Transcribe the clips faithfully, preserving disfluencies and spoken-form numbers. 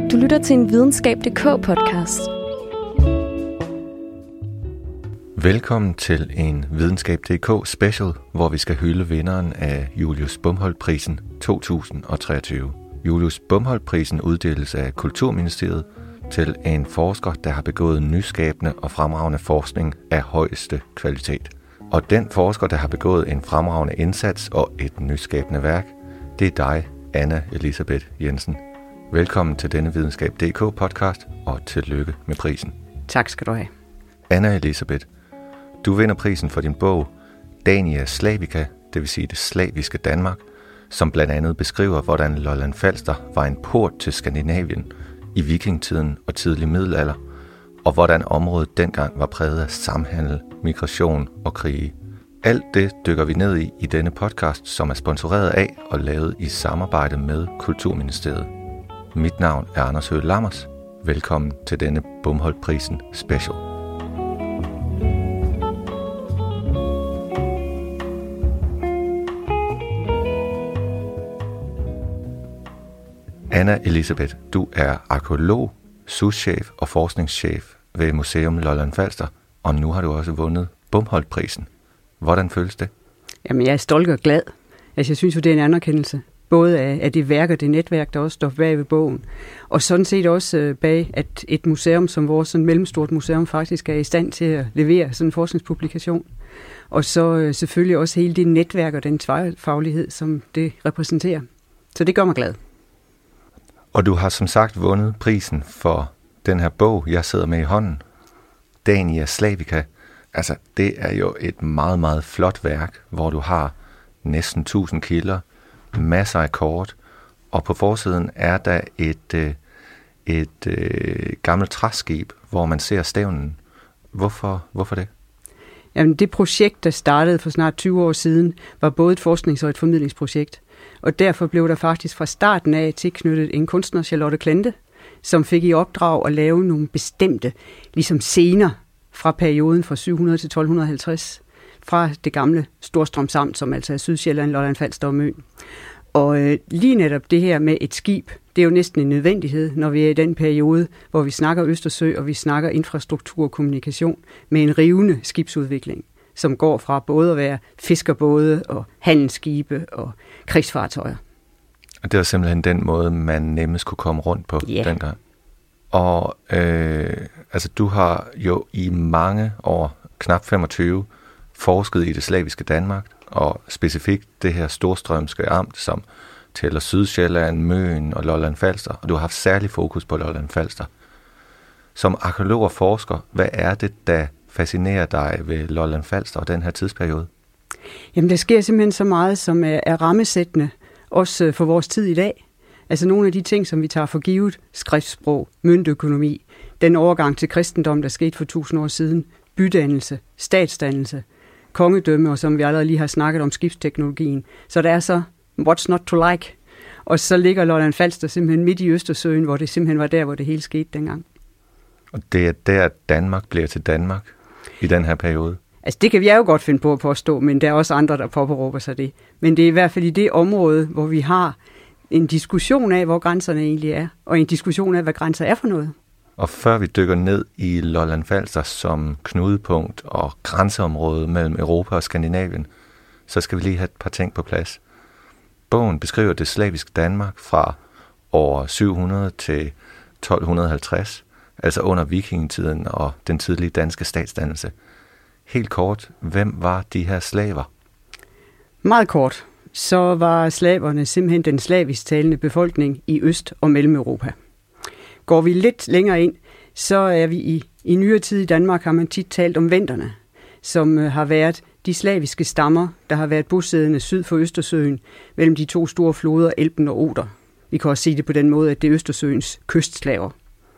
Du lytter til en videnskab punktum d k podcast. Velkommen til en videnskab punktum d k special, hvor vi skal hylde vinderen af Julius Bomholt-prisen to tusind og treogtyve. Julius Bomholt-prisen uddeles af Kulturministeriet til en forsker, der har begået nyskabende og fremragende forskning af højeste kvalitet. Og den forsker, der har begået en fremragende indsats og et nyskabende værk, det er dig, Anna Elisabeth Jensen. Velkommen til denne videnskab punktum d k podcast, og tillykke med prisen. Tak skal du have. Anna Elisabeth, du vinder prisen for din bog Dania Slavica, det vil sige det slaviske Danmark, som blandt andet beskriver, hvordan Lolland Falster var en port til Skandinavien i vikingetiden og tidlig middelalder, og hvordan området dengang var præget af samhandel, migration og krige. Alt det dykker vi ned i i denne podcast, som er sponsoreret af og lavet i samarbejde med Kulturministeriet. Mit navn er Anders Høgh Lammers. Velkommen til denne Bomholt-prisen special. Anna Elisabeth, du er arkæolog, souschef og forskningschef ved Museum Lolland Falster, og nu har du også vundet Bomholt-prisen. Hvordan føles det? Jamen, jeg er stolt og glad. Altså, jeg synes jo, det er en anerkendelse. Både af, af det værk og det netværk, der også står bag ved bogen. Og sådan set også bag, at et museum som vores, sådan et mellemstort museum, faktisk er i stand til at levere sådan en forskningspublikation. Og så selvfølgelig også hele det netværk og den tværfaglighed, som det repræsenterer. Så det gør mig glad. Og du har som sagt vundet prisen for den her bog, jeg sidder med i hånden. Dania Slavica. Altså, det er jo et meget, meget flot værk, hvor du har næsten tusind kilder, masser af kort, og på forsiden er der et, et, et, et gammelt træskib, hvor man ser stævnen. Hvorfor, hvorfor det? Jamen, det projekt, der startede for snart tyve år siden, var både et forsknings- og et formidlingsprojekt. Og derfor blev der faktisk fra starten af tilknyttet en kunstner, Charlotte Klente, som fik i opdrag at lave nogle bestemte ligesom scener fra perioden fra syv hundrede til tolv halvtreds, fra det gamle Storstrøms Amt, som altså er Sydsjælland, Lolland Falster og Møn. Og øh, lige netop det her med et skib, det er jo næsten en nødvendighed, når vi er i den periode, hvor vi snakker Østersø, og vi snakker infrastruktur og kommunikation med en rivende skibsudvikling, som går fra både at være fiskerbåde og handelsskibe og krigsfartøjer. Og det var simpelthen den måde, man nemmest kunne komme rundt på yeah. dengang. Og øh, altså, du har jo i mange år, knap femogtyve, forsket i det slaviske Danmark, og specifikt det her storstrømske amt, som tæller Sydsjælland, Møn og Lolland Falster, og du har haft særlig fokus på Lolland Falster. Som arkæolog og forsker, hvad er det, der fascinerer dig ved Lolland Falster og den her tidsperiode? Jamen, der sker simpelthen så meget, som er, er rammesættende, også for vores tid i dag. Altså nogle af de ting, som vi tager for givet, skriftsprog, møntøkonomi, den overgang til kristendom, der skete for tusind år siden, bydannelse, statsdannelse, kongedømme, og som vi allerede lige har snakket om, skibsteknologien. Så der er så, what's not to like? Og så ligger Lolland Falster simpelthen midt i Østersøen, hvor det simpelthen var der, hvor det hele skete dengang. Og det er der, Danmark bliver til Danmark i den her periode? Altså det kan vi jo godt finde på at påstå, men der er også andre, der påberåber sig det. Men det er i hvert fald i det område, hvor vi har en diskussion af, hvor grænserne egentlig er, og en diskussion af, hvad grænser er for noget. Og før vi dykker ned i Lolland Falster som knudepunkt og grænseområde mellem Europa og Skandinavien, så skal vi lige have et par ting på plads. Bogen beskriver det slaviske Danmark fra år syv hundrede til tolv halvtreds, altså under vikingetiden og den tidlige danske statsdannelse. Helt kort, hvem var de her slaver? Meget kort, så var slaverne simpelthen den slavisk talende befolkning i Øst- og Mellemeuropa. Går vi lidt længere ind, så er vi i, i nyere tid i Danmark, har man tit talt om venderne, som øh, har været de slaviske stammer, der har været bosiddende syd for Østersøen, mellem de to store floder, Elben og Oder. Vi kan også sige det på den måde, at det er Østersøens kystslaver.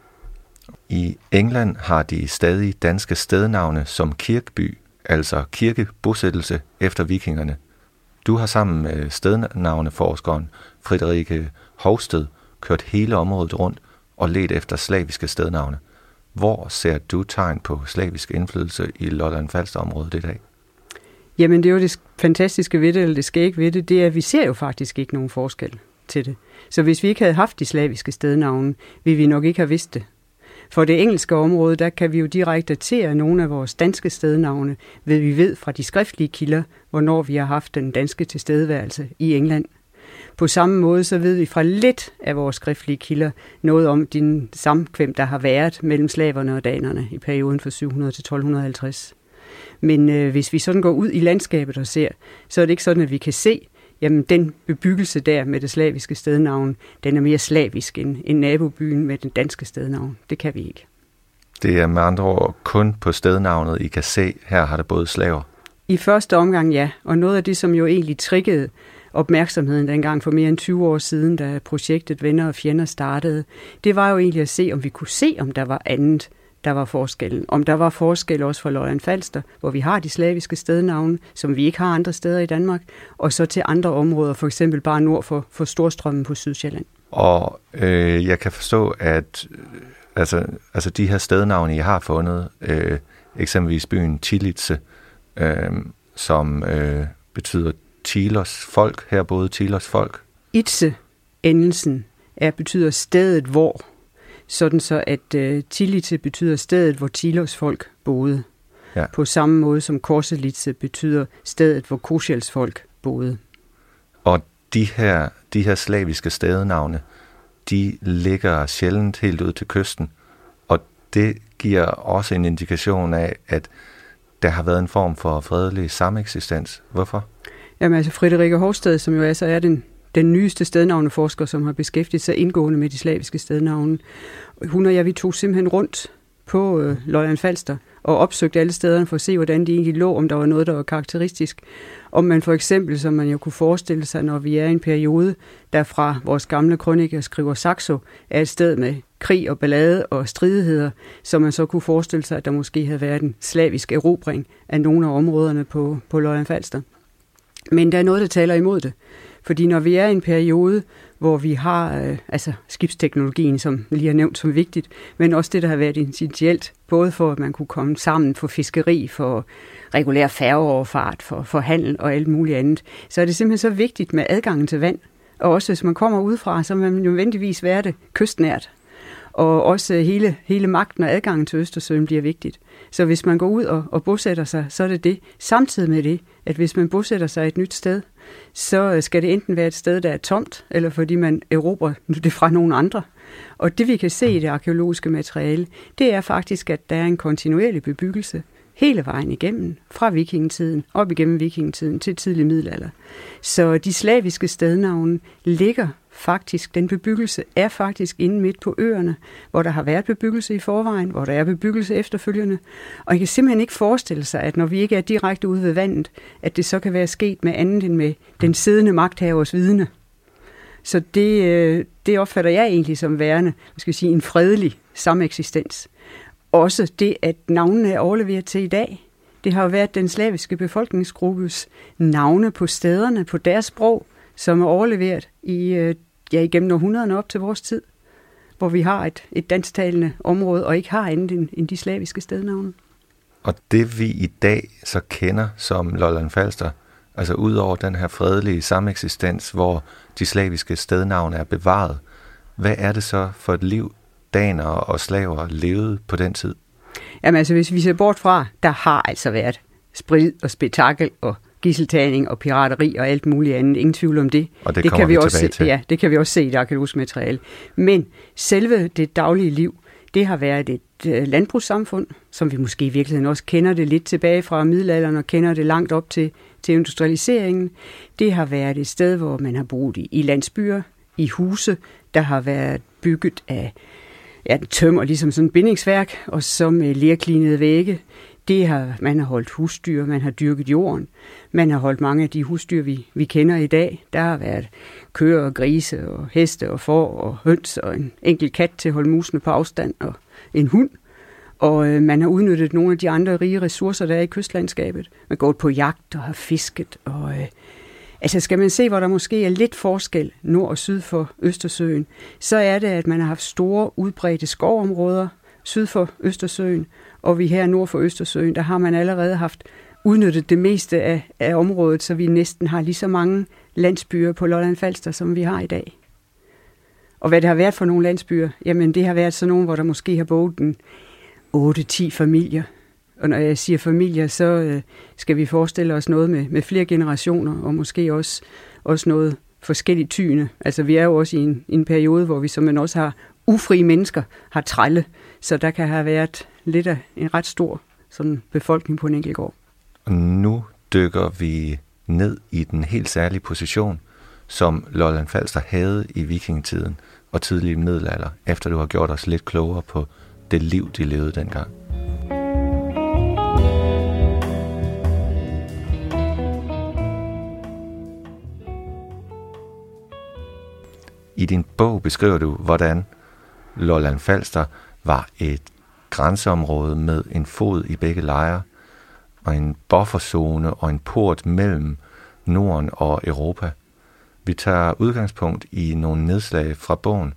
I England har de stadig danske stednavne som Kirkeby, altså kirkebosættelse efter vikingerne. Du har sammen med stednavneforskeren Friederike Hovsted kørt hele området rundt og ledt efter slaviske stednavne. Hvor ser du tegn på slavisk indflydelse i Lolland Falster-området i dag? Jamen det er jo det fantastiske ved det, eller det skægge ved det, det er, at vi ser jo faktisk ikke nogen forskel. til det. Så hvis vi ikke havde haft de slaviske stednavne, ville vi nok ikke have vidst det. For det engelske område, der kan vi jo direkte datere nogle af vores danske stednavne, ved vi ved fra de skriftlige kilder, hvornår vi har haft den danske tilstedeværelse i England. På samme måde så ved vi fra lidt af vores skriftlige kilder noget om din samkvem, der har været mellem slaverne og danerne i perioden fra syv hundrede til tolv halvtreds. Men øh, hvis vi sådan går ud i landskabet og ser, så er det ikke sådan, at vi kan se, jamen den bebyggelse der med det slaviske stednavn, den er mere slavisk end, end nabobyen med den danske stednavn. Det kan vi ikke. Det er med andre ord kun på stednavnet, I kan se, her har der både slaver. I første omgang ja, og noget af det, som jo egentlig triggede opmærksomheden dengang for mere end tyve år siden, da projektet Venner og Fjender startede, det var jo egentlig at se, om vi kunne se, om der var andet, der var forskellen. Om der var forskel også for Lolland-Falster, hvor vi har de slaviske stednavne, som vi ikke har andre steder i Danmark, og så til andre områder, for eksempel bare nord for, for Storstrømmen på Sydsjælland. Og øh, jeg kan forstå, at altså, altså de her stednavne, I har fundet, øh, eksempelvis byen Tilitse, øh, som øh, betyder Tilos folk, her boede Tilos folk. Itse, endelsen, er, betyder stedet hvor, sådan så at øh, Tilitse betyder stedet, hvor Tilos folk boede. Ja. På samme måde som Korselitse betyder stedet, hvor Kosjels folk boede. Og de her, de her slaviske stednavne, de ligger sjældent helt ud til kysten, og det giver også en indikation af, at der har været en form for fredelig sameksistens. Hvorfor? Jamen altså Friederike Hovsted, som jo altså er den, den nyeste stednavneforsker, som har beskæftiget sig indgående med de slaviske stednavne. Hun og jeg, vi tog simpelthen rundt på øh, Lolland-Falster og opsøgte alle stederne for at se, hvordan de egentlig lå, om der var noget, der var karakteristisk. Om man for eksempel, som man jo kunne forestille sig, når vi er i en periode, der fra vores gamle krøniker skriver Saxo, er et sted med krig og ballade og stridigheder, så man så kunne forestille sig, at der måske havde været en slavisk erobring af nogle af områderne på, på Lolland-Falster. Men der er noget, der taler imod det. Fordi når vi er i en periode, hvor vi har øh, altså skibsteknologien, som lige har nævnt som vigtigt, men også det, der har været essentielt, både for, at man kunne komme sammen for fiskeri, for regulær færgeoverfart, for, for handel og alt muligt andet, så er det simpelthen så vigtigt med adgangen til vand. Og også hvis man kommer udefra, så vil man nødvendigvis være det kystnært. Og også hele, hele magten og adgangen til Østersøen bliver vigtigt. Så hvis man går ud og, og bosætter sig, så er det det. Samtidig med det, at hvis man bosætter sig et nyt sted, så skal det enten være et sted, der er tomt, eller fordi man erobrer det fra nogle andre. Og det vi kan se i det arkæologiske materiale, det er faktisk, at der er en kontinuerlig bebyggelse hele vejen igennem, fra vikingetiden, op igennem vikingetiden til tidlig middelalder. Så de slaviske stednavne ligger faktisk, den bebyggelse er faktisk inde midt på øerne, hvor der har været bebyggelse i forvejen, hvor der er bebyggelse efterfølgende. Og jeg kan simpelthen ikke forestille sig, at når vi ikke er direkte ude ved vandet, at det så kan være sket med andet end med den siddende magthavers vidne. Så det, det opfatter jeg egentlig som værende, hvad skal jeg sige, en fredelig sameksistens. Også det, at navnene er overleveret til i dag. Det har jo været den slaviske befolkningsgruppes navne på stederne, på deres sprog, som er overleveret i, ja, igennem århundrederne op til vores tid, hvor vi har et, et dansktalende område, og ikke har andet end, end de slaviske stednavne. Og det vi i dag så kender som Lolland-Falster, altså ud over den her fredelige sameksistens, hvor de slaviske stednavne er bevaret, hvad er det så for et liv, daner og slaver levede på den tid? Jamen altså, hvis vi ser bort fra, der har altså været sprid og spektakel og gisseltagning og pirateri og alt muligt andet. Ingen tvivl om det. Og det, det kommer kan vi, vi også tilbage se, til. Ja, det kan vi også se i det arkæologiske materiale. Men selve det daglige liv, det har været et øh, landbrugssamfund, som vi måske i virkeligheden også kender det lidt tilbage fra middelalderen og kender det langt op til, til industrialiseringen. Det har været et sted, hvor man har boet i, i landsbyer, i huse, der har været bygget af ja, tømmer, ligesom sådan et bindingsværk, og så med lerklinede vægge. Det har, man har holdt husdyr, man har dyrket jorden, man har holdt mange af de husdyr, vi, vi kender i dag. Der har været køer og grise og heste og får og høns og en enkelt kat til at holde musene på afstand og en hund. Og øh, man har udnyttet nogle af de andre rige ressourcer, der er i kystlandskabet. Man går på jagt og har fisket. Og, øh, altså skal man se, hvor der måske er lidt forskel nord og syd for Østersøen, så er det, at man har haft store udbredte skovområder syd for Østersøen, og vi her nord for Østersøen, der har man allerede haft udnyttet det meste af, af området, så vi næsten har lige så mange landsbyer på Lolland-Falster, som vi har i dag. Og hvad det har været for nogle landsbyer, jamen det har været sådan nogle, hvor der måske har boet en otte ti familier. Og når jeg siger familier, så øh, skal vi forestille os noget med, med flere generationer, og måske også, også noget forskelligt tyne. Altså vi er jo også i en, en periode, hvor vi som man også har ufrie mennesker, har trælle, så der kan have været lidt af en ret stor sådan befolkning på en enkelt gård. Og nu dykker vi ned i den helt særlige position, som Lolland Falster havde i vikingetiden og tidlig middelalder, efter du har gjort os lidt klogere på det liv, de levede dengang. I din bog beskriver du, hvordan Lolland Falster var et grænseområde med en fod i begge lejre, og en bufferzone og en port mellem Norden og Europa. Vi tager udgangspunkt i nogle nedslag fra bogen,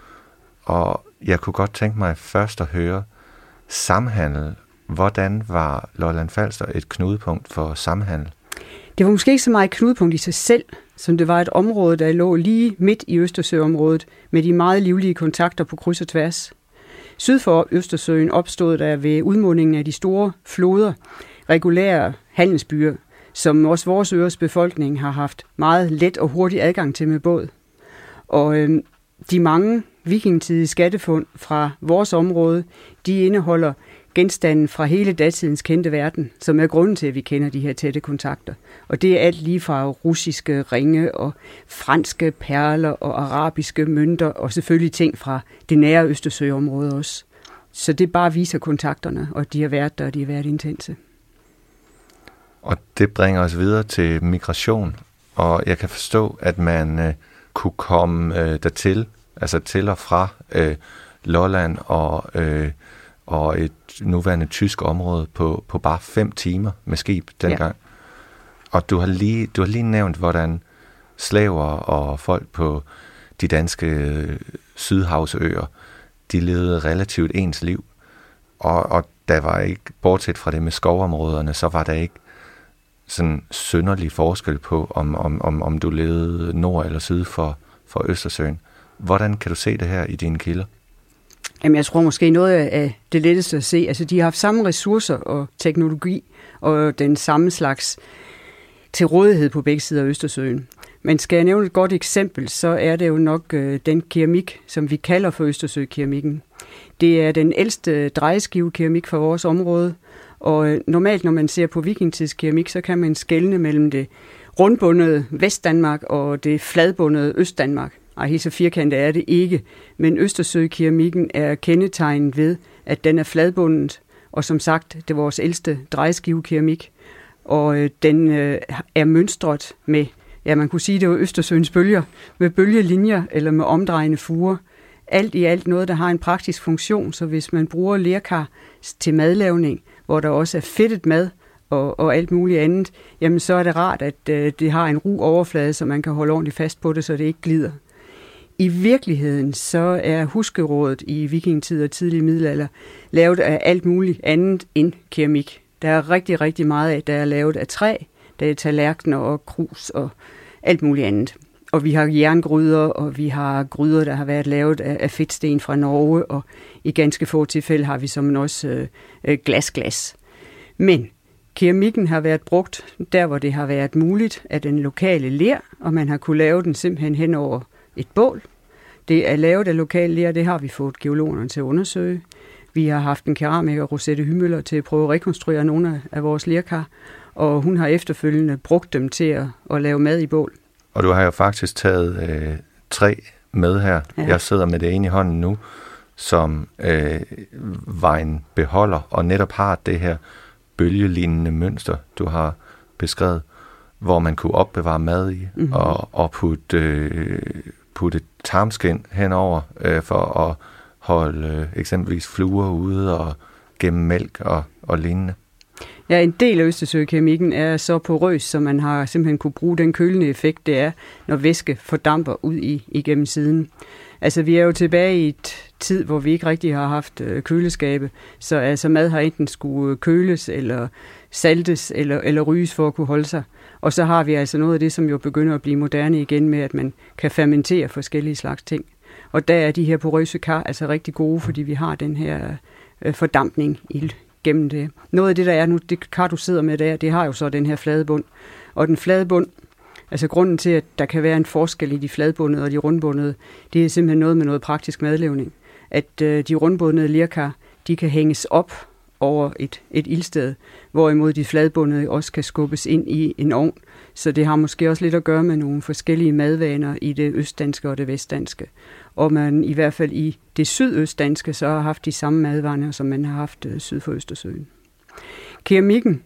og jeg kunne godt tænke mig først at høre samhandel. Hvordan var Lolland Falster et knudepunkt for samhandel? Det var måske ikke så meget et knudepunkt i sig selv, som det var et område, der lå lige midt i Østersøområdet med de meget livlige kontakter på kryds og tværs. Syd for Østersøen opstod der ved udmundingen af de store floder regulære handelsbyer, som også vores øers befolkning har haft meget let og hurtig adgang til med båd. Og øh, de mange vikingetidige skattefund fra vores område, de indeholder genstanden fra hele datidens kendte verden, som er grunden til, at vi kender de her tætte kontakter. Og det er alt lige fra russiske ringe og franske perler og arabiske mønter, og selvfølgelig ting fra det nære Østersøområde også. Så det bare viser kontakterne, og de har været der, og de har været intense. Og det bringer os videre til migration, og jeg kan forstå, at man øh, kunne komme øh, dertil, altså til og fra øh, Lolland og, øh, og et nuværende tysk område på, på bare fem timer med skib dengang. Ja. Og du har, lige, du har lige nævnt, hvordan slaver og folk på de danske øh, sydhavsøer, de levede relativt ens liv. Og, og der var ikke, bortset fra det med skovområderne, så var der ikke sådan synderlig forskel på, om, om, om, om du levede nord eller syd for, for Østersøen. Hvordan kan du se det her i dine kilder? Jamen, jeg tror måske noget af det letteste at se. Altså, de har haft samme ressourcer og teknologi og den samme slags til rådighed på begge sider af Østersøen. Men skal jeg nævne et godt eksempel, så er det jo nok øh, den keramik, som vi kalder for Østersø-keramikken. Det er den ældste drejeskivekeramik fra vores område, og øh, normalt, når man ser på vikingetidskeramik, så kan man skelne mellem det rundbundede Vestdanmark og det fladbundede Østdanmark. Ej, helt så firkantet er det ikke, men Østersø-keramikken er kendetegnet ved, at den er fladbundet, og som sagt, det er vores ældste drejeskivekeramik, og øh, den øh, er mønstret med, ja, man kunne sige, det var Østersøens bølger, med bølgelinjer eller med omdrejende fuger. Alt i alt noget, der har en praktisk funktion, så hvis man bruger lerkar til madlavning, hvor der også er fedtet mad og, og alt muligt andet, jamen så er det rart, at øh, det har en ru overflade, så man kan holde ordentligt fast på det, så det ikke glider. I virkeligheden så er huskerådet i vikingetid og tidlig middelalder lavet af alt muligt andet end keramik. Der er rigtig, rigtig meget af, der er lavet af træ, der er tallerkener og krus og alt muligt andet. Og vi har jerngryder, og vi har gryder, der har været lavet af, af fedtsten fra Norge, og i ganske få tilfælde har vi som også øh, glasglas. Men keramikken har været brugt der, hvor det har været muligt af den lokale ler, og man har kunne lave den simpelthen hen over et bål. Det er lavet af lokal ler, det har vi fået geologerne til at undersøge. Vi har haft en keramiker, Rosette Hymøller, til at prøve at rekonstruere nogle af vores lerkar, og hun har efterfølgende brugt dem til at, at lave mad i bål. Og du har jo faktisk taget øh, tre med her. Ja. Jeg sidder med det ene i hånden nu, som øh, var en beholder, og netop har det her bølgelignende mønster, du har beskrevet, hvor man kunne opbevare mad i, mm-hmm. og, og putte, øh, putte tarmskind henover, øh, for at holde øh, eksempelvis fluer ude og gemme mælk og, og lignende. Ja, en del af Østersø-keramikken er så porøs, så man har simpelthen kunne bruge den kølende effekt, det er, når væske fordamper ud i, igennem siden. Altså, vi er jo tilbage i et tid, hvor vi ikke rigtig har haft øh, køleskabe, så altså mad har enten skulle køles, eller saltes, eller, eller ryges for at kunne holde sig. Og så har vi altså noget af det, som jo begynder at blive moderne igen med, at man kan fermentere forskellige slags ting. Og der er de her porøse kar altså rigtig gode, fordi vi har den her øh, fordampning i, gennem det. Noget af det, der er nu, det kar, du sidder med der, det har jo så den her flade bund. Og den flade bund, altså grunden til, at der kan være en forskel i de fladbundede og de rundbundede, det er simpelthen noget med noget praktisk madlavning. At øh, de rundbundede lerkar, de kan hænges op over et, et ildsted, hvorimod de fladbundede også kan skubbes ind i en ovn. Så det har måske også lidt at gøre med nogle forskellige madvaner i det østdanske og det vestdanske. Og man i hvert fald i det sydøstdanske så har haft de samme madvaner, som man har haft øh, syd for Østersøen. Keramikken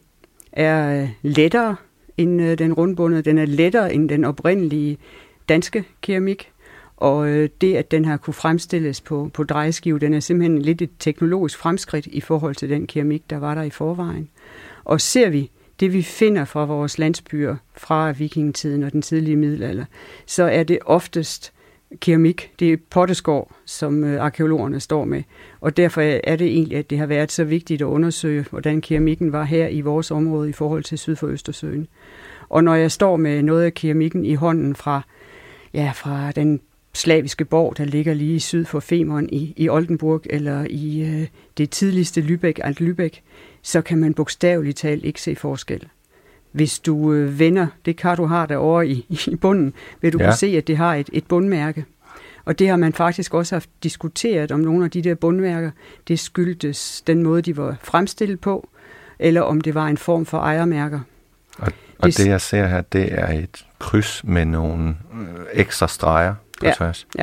er øh, lettere end øh, den rundbundede. Den er lettere end den oprindelige danske keramik. Og øh, det, at den har kunne fremstilles på, på drejeskive, den er simpelthen lidt et teknologisk fremskridt i forhold til den keramik, der var der i forvejen. Og ser vi det, vi finder fra vores landsbyer fra vikingetiden og den tidlige middelalder, så er det oftest keramik. Det er potteskår, som øh, arkeologerne står med. Og derfor er det egentlig, at det har været så vigtigt at undersøge, hvordan keramikken var her i vores område i forhold til syd for Østersøen. Og når jeg står med noget af keramikken i hånden fra, ja, fra den slaviske borg, der ligger lige syd for Femern i, i Oldenburg, eller i øh, det tidligste Lübeck, Alt Lübeck, så kan man bogstaveligt talt ikke se forskel. Hvis du øh, vender det kar, du har derovre i, i bunden, vil du ja. kunne se, at det har et, et bundmærke. Og det har man faktisk også haft diskuteret, om nogle af de der bundmærker, det skyldtes den måde, de var fremstillet på, eller om det var en form for ejermærker. Og, og det, det, jeg ser her, det er et kryds med nogle ekstra streger på ja, tværs. Ja,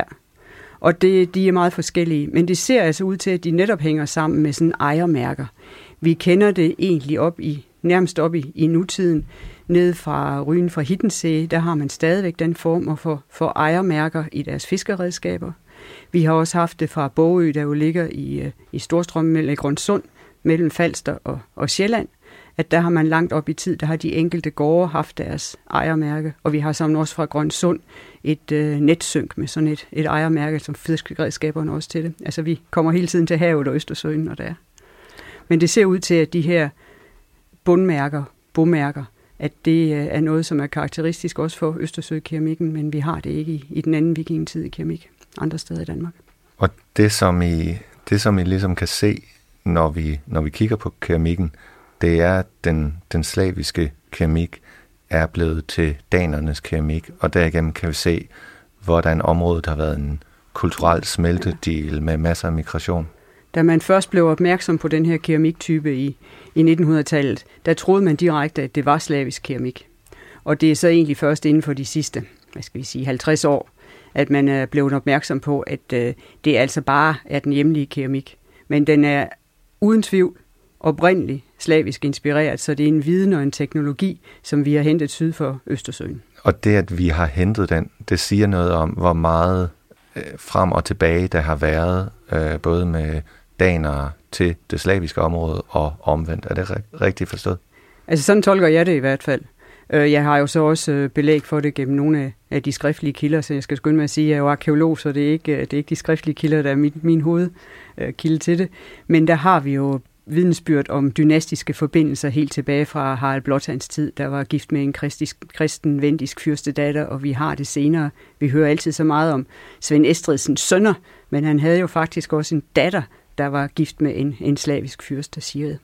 og det, de er meget forskellige, men det ser altså ud til, at de netop hænger sammen med sådan ejermærker. Vi kender det egentlig op i, nærmest op i, i nutiden. Nede fra Ryen fra Hiddensee, der har man stadigvæk den form for, for ejermærker i deres fiskeredskaber. Vi har også haft det fra Bogø, der jo ligger i, i Storstrømmen mellem Grønsund, mellem Falster og, og Sjælland, at der har man langt op i tid, der har de enkelte gårde haft deres ejermærke, og vi har sammen også fra Grønsund et øh, netsynk med sådan et, et ejermærke, som fiskeredskaberne også til det. Altså vi kommer hele tiden til havet og Østersøen, når der er. Men det ser ud til, at de her bundmærker, bomærker, at det er noget, som er karakteristisk også for Østersø-keramikken, men vi har det ikke i, i den anden vikingetid i keramik andre steder i Danmark. Og det, som I, det, som I ligesom kan se, når vi, når vi kigger på keramikken, det er, at den, den slaviske keramik er blevet til danernes keramik, og derigennem kan vi se, hvordan området har været en kulturel smeltedel med masser af migration. Da man først blev opmærksom på den her keramiktype i, i nittenhundredetallet, der troede man direkte, at det var slavisk keramik. Og det er så egentlig først inden for de sidste, hvad skal vi sige, halvtreds år, at man er blevet opmærksom på, at øh, det altså bare er den hjemlige keramik. Men den er uden tvivl oprindeligt slavisk inspireret, så det er en viden og en teknologi, som vi har hentet syd for Østersøen. Og det, at vi har hentet den, det siger noget om, hvor meget øh, frem og tilbage der har været, øh, både med danere til det slaviske område og omvendt. Er det ri- rigtigt forstået? Altså sådan tolker jeg det i hvert fald. Jeg har jo så også belæg for det gennem nogle af de skriftlige kilder, så jeg skal skynde mig at sige, at jeg er jo arkeolog, så det er ikke, det er ikke de skriftlige kilder, der er min, min hovedkilde til det. Men der har vi jo vidnesbyrd om dynastiske forbindelser helt tilbage fra Harald Blåtands tid, der var gift med en kristisk, kristen vendisk fyrstedatter, og vi har det senere. Vi hører altid så meget om Svend Estridsens sønner, men han havde jo faktisk også en datter, der var gift med en, en slavisk fyrste, Sigrid.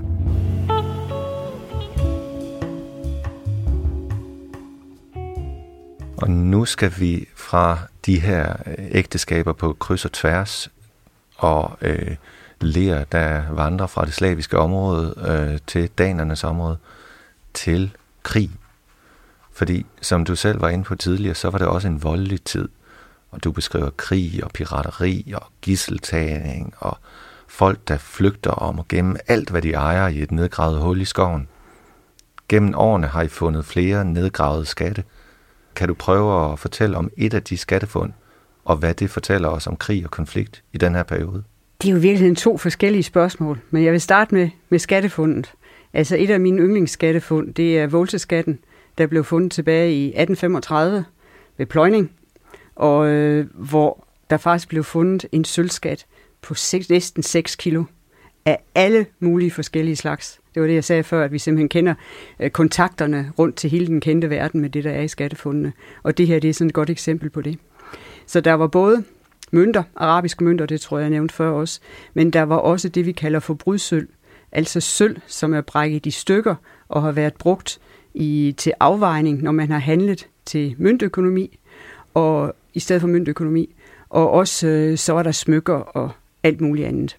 Og nu skal vi fra de her ægteskaber på kryds og tværs og øh, ler, der vandrer fra det slaviske område øh, til danernes område, til krig. Fordi, som du selv var inde på tidligere, så var det også en voldelig tid. Og du beskriver krig og pirateri og gidseltagning og folk, der flygter om og gemme alt, hvad de ejer i et nedgravet hul i skoven. Gennem årene har I fundet flere nedgravede skatte. Kan du prøve at fortælle om et af de skattefund, og hvad det fortæller os om krig og konflikt i den her periode? Det er jo virkelig to forskellige spørgsmål, men jeg vil starte med, med skattefundet. Altså et af mine yndlingsskattefund, det er Volseskatten, der blev fundet tilbage i atten femogtredive ved pløjning, og øh, hvor der faktisk blev fundet en sølvskat på seks, næsten seks kilo af alle mulige forskellige slags. Det var det, jeg sagde før, at vi simpelthen kender øh, kontakterne rundt til hele den kendte verden med det, der er i skattefundene. Og det her, det er sådan et godt eksempel på det. Så der var både mønter, arabiske mønter, det tror jeg, jeg nævnte før også. Men der var også det, vi kalder for brudsølv. Altså sølv, som er brækket i stykker og har været brugt i, til afvejning, når man har handlet til møntøkonomi, og i stedet for møntøkonomi. Og også øh, så er der smykker og alt muligt andet.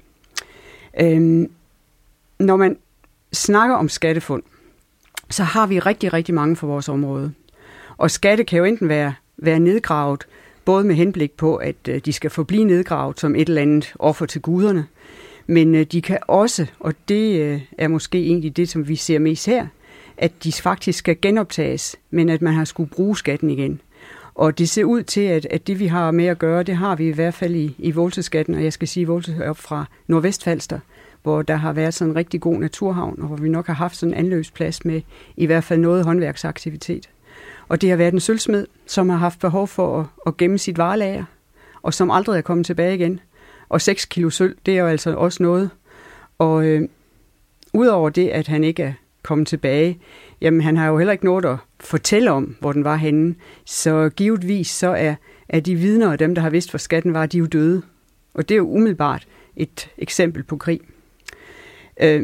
Øhm, når man snakker om skattefund, så har vi rigtig, rigtig mange for vores område. Og skatte kan jo enten være, være nedgravet, både med henblik på, at øh, de skal forblive nedgravet som et eller andet offer til guderne, men øh, de kan også, og det øh, er måske egentlig det, som vi ser mest her, at de faktisk skal genoptages, men at man har skulle bruge skatten igen. Og det ser ud til, at, at det vi har med at gøre, det har vi i hvert fald i, i Volteskatten, og jeg skal sige Volte op fra Nordvestfalster, hvor der har været sådan en rigtig god naturhavn, og hvor vi nok har haft sådan en anløbsplads med i hvert fald noget håndværksaktivitet. Og det har været en sølvsmed, som har haft behov for at, at gemme sit varelager, og som aldrig er kommet tilbage igen. Og seks kilo sølv, det er jo altså også noget. Og øh, udover det, at han ikke er kommet tilbage, jamen han har jo heller ikke noget at fortælle om, hvor den var henne. Så givetvis så er, er de vidner og dem, der har vidst, hvor skatten var, de er jo døde. Og det er jo umiddelbart et eksempel på krig. Øh,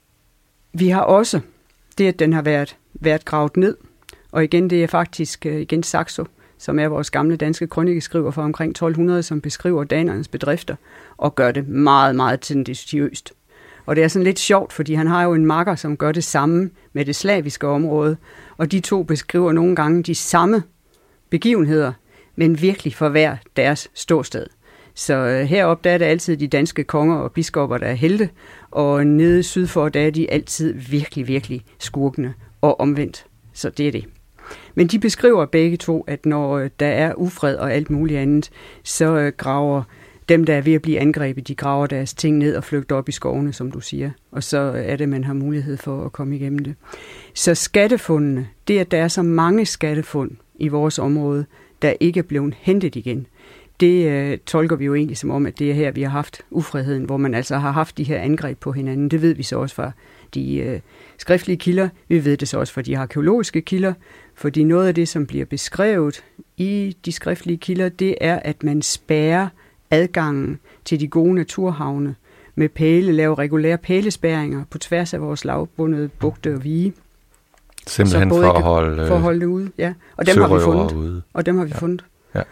vi har også det, at den har været, været gravet ned. Og igen, det er faktisk uh, igen Saxo, som er vores gamle danske krønikeskriver fra omkring tolv hundrede, som beskriver danernes bedrifter og gør det meget, meget tendentiøst. Og det er sådan lidt sjovt, fordi han har jo en makker, som gør det samme med det slaviske område, og de to beskriver nogle gange de samme begivenheder, men virkelig for hver deres ståsted. Så uh, heroppe der er det altid de danske konger og biskopper, der er helte, og nede sydfor der er de altid virkelig, virkelig skurkene og omvendt. Så det er det. Men de beskriver begge to, at når der er ufred og alt muligt andet, så graver dem, der er ved at blive angrebet, de graver deres ting ned og flygter op i skovene, som du siger. Og så er det, man har mulighed for at komme igennem det. Så skattefundene, det at der er så mange skattefund i vores område, der ikke er blevet hentet igen, det øh, tolker vi jo egentlig som om, at det er her, vi har haft ufriheden, hvor man altså har haft de her angreb på hinanden. Det ved vi så også fra de øh, skriftlige kilder. Vi ved det så også fra de arkeologiske kilder, fordi noget af det, som bliver beskrevet i de skriftlige kilder, det er, at man spærrer adgangen til de gode naturhavne med pæle, laver regulære pælespærringer på tværs af vores lavbundede bugte og vige. Simpelthen for at holde, for at holde det ude, ja. Og dem har vi fundet. Ude. Og dem har vi ja. fundet. Ja.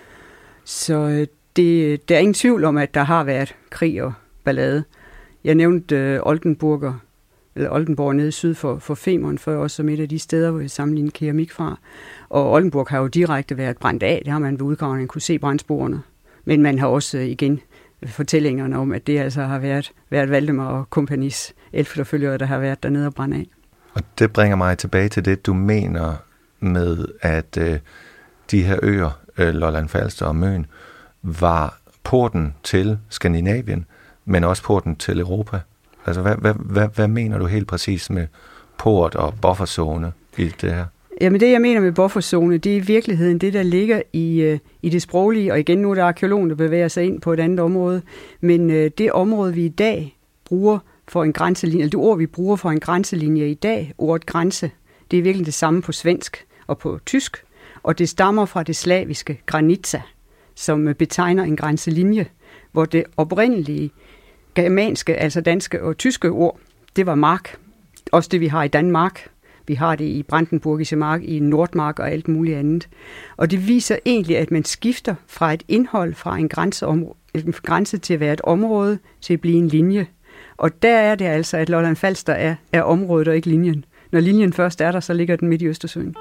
Så det, der er ingen tvivl om, at der har været krig og ballade. Jeg nævnte uh, Oldenburger, eller Oldenborg nede syd for, for Femern før, også som et af de steder, hvor jeg sammenligner keramik fra. Og Oldenburg har jo direkte været brændt af. Det har man ved udgravningen kunne se brandsporene. Men man har også uh, igen fortællingerne om, at det altså har været, været Valdemar og kompanis elfterfølgere, der har været dernede og brændt af. Og det bringer mig tilbage til det, du mener med, at øh, de her øer, øh, Lolland Falster og Møn, var porten til Skandinavien, men også porten til Europa. Altså, hvad, hvad, hvad, hvad mener du helt præcis med port og bufferzone i det her? Jamen, det jeg mener med bufferzone, det er i virkeligheden det, der ligger i, øh, i det sproglige, og igen nu er der arkeologen, der bevæger sig ind på et andet område, men øh, det område, vi i dag bruger for en grænselinje, eller det ord, vi bruger for en grænselinje i dag, ordet grænse, det er virkelig det samme på svensk og på tysk, og det stammer fra det slaviske granitsa, som betegner en grænselinje, hvor det oprindelige germanske, altså danske og tyske ord, det var mark. Også det, vi har i Danmark. Vi har det i Brandenburgische Mark, i Nordmark og alt muligt andet. Og det viser egentlig, at man skifter fra et indhold, fra en en grænse til at være et område, til at blive en linje. Og der er det altså, at Lolland Falster er, er området og ikke linjen. Når linjen først er der, så ligger den midt i Østersøen.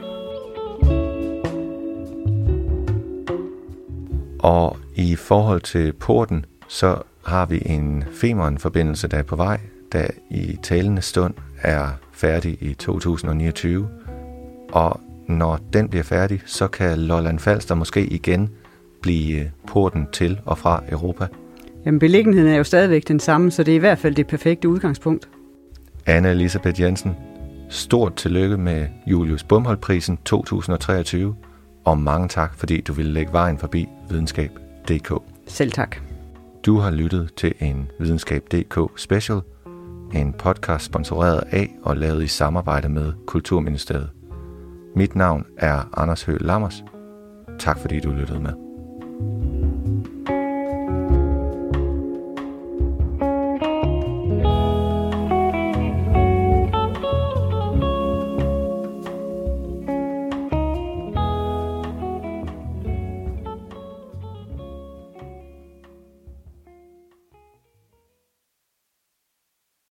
Og i forhold til porten, så har vi en Femern-forbindelse, der er på vej, der i talende stund er færdig i to tusind niogtyve. Og når den bliver færdig, så kan Lolland Falster måske igen blive porten til og fra Europa. Jamen, beliggenheden er jo stadigvæk den samme, så det er i hvert fald det perfekte udgangspunkt. Anne Elisabeth Jensen, stort tillykke med Julius Bomholt-prisen to tusind treogtyve, og mange tak, fordi du ville lægge vejen forbi videnskab punktum d k. Selv tak. Du har lyttet til en videnskab punktum d k special, en podcast sponsoreret af og lavet i samarbejde med Kulturministeriet. Mit navn er Anders Høgh Lammers. Tak fordi du lyttede med.